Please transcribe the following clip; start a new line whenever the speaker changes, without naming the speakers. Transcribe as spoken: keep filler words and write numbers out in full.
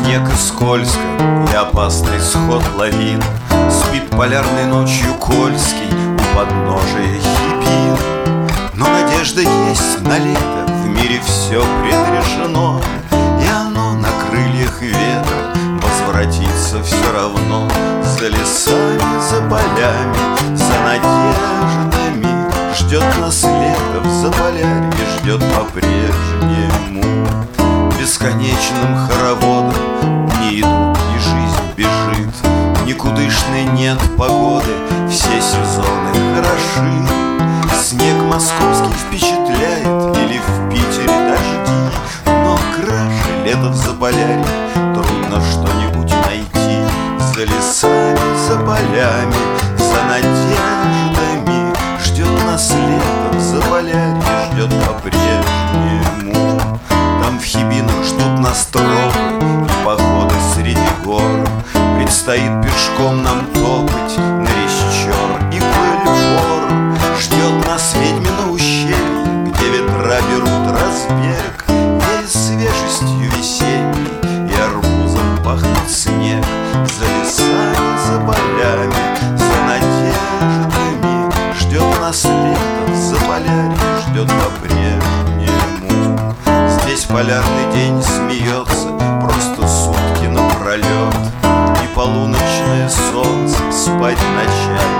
снег и скользко, и опасный сход лавин. Спит полярной ночью Кольский у подножия Хибин. Но надежда есть на лето, в мире все предрешено, и оно на крыльях ветра возвратится все равно. За лесами, за полями, за надеждами ждет нас лето в Заполярье, ждет по-прежнему. Бесконечным хороводом дни идут, и жизнь бежит. Никудышной нет погоды, все сезоны хороши. Снег московский впечатляет, или в Питере дожди, но краше лето в Заполярье трудно что-нибудь найти. За лесами, за полями, за надеждами ждет нас лето в Заполярье, ждет по-прежнему. Там в Хибинах ждут нас тропы и походы среди гор. Предстоит пешком нам топать на Ресчер и Пыльвор. Ждет нас ведьмино ущелье, где ветра берут разбег, вея свежестью весенней, и арбузом пахнет снег. За лесами, за полями, за надеждами ждет нас лето в Заполярье, ждет по-прежнему. Здесь полярный день смеется просто сутки напролет, и полуночное солнце спать ночами